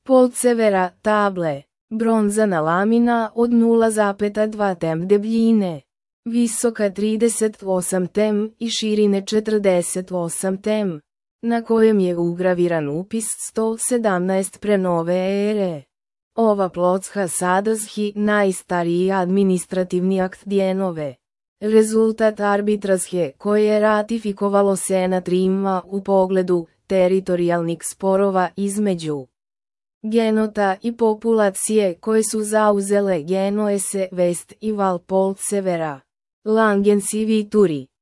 Poltsevera, table. Bronzana lamina od 0,2 tem debljine. Visoka 38 tem i širine 48 tem. Na kojem je ugraviran upis 117 pre nove ere. Ova plocka sadrži najstariji administrativni akt Djenove. Rezultat arbitrazhe koje je ratifikovalo Senat Rima u pogledu teritorijalnih sporova između genota i populacije koje su zauzele Genoese, Vest i Val Poltsevera. Langensi Vituri.